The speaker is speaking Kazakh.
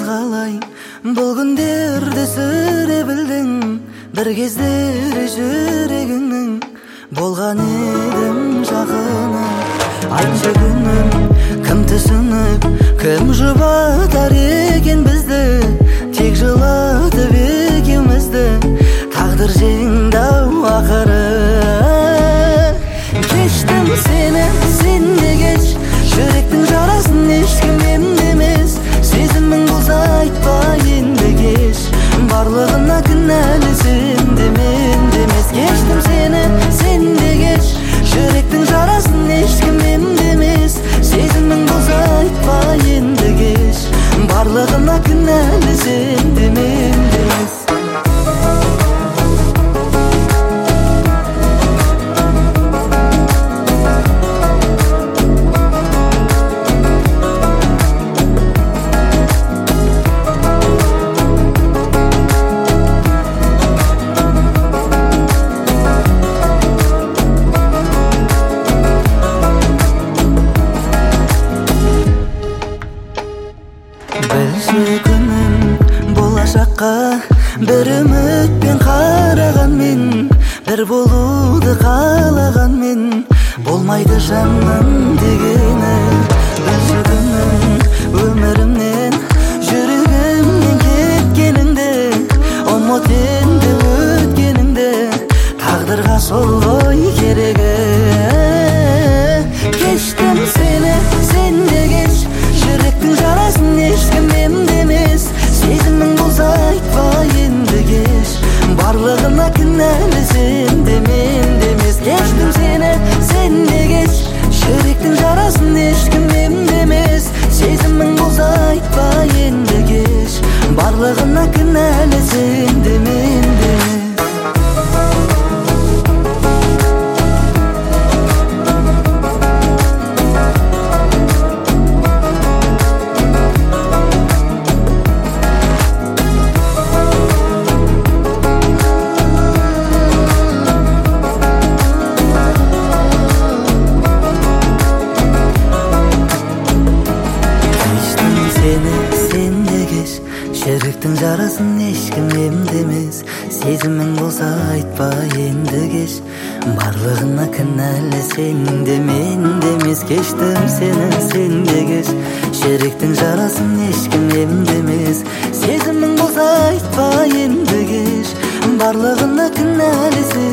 қалай бұл күндерді сүре білдің, бір кездері жүрегіңнің болған едім жақыны. Айтшы күнім, кім түсініп, кім жұбатар екен бізді, тек жылатып екеумізді тағдыр жеңді-ау ақыры. Кештім сені, сен де кеш, жүректің жарасын ешкім емдемес. Сезімің болса айтпа енді кеш, барлығына кінәлі сен де мен де емес. Кештім сені, сен де кеш, жүректің жарасын ешкім емдемес. Сезімің болса айтпа енді кеш, барлығына кінәлі сен де мен де емес. Білші күнім, болашаққа бір үмітпен қарағанмен, бір болуды қалағанмен болмайды жаным дегені. Білші күнім, өмірімнен жүрегімнен кеткеніңді, ұмыт енді өткеніңді, тағдырға сол ғой керегі. Кештім сені, сен де кеш, жүректің жарасын ешкім емдемес. Сезімің болса айтпа енді кеш, барлығына кінәлі сен де мен де емес. Кештім сені, сен де кеш, жүректің жарасын ешкім емдемес. Сезімің болса айтпа енді кеш, барлығына кінәлі сен де мен де емес. Жүректің жарасын ешкім емдемес. Сезімің болса айтпа енді кеш, барлығына кінәлі сен де мен де емес. Кештім сені, сен де кеш, жүректің жарасын ешкім емдемес. Сезімің болса айтпа енді кеш, барлығына кінәлі сен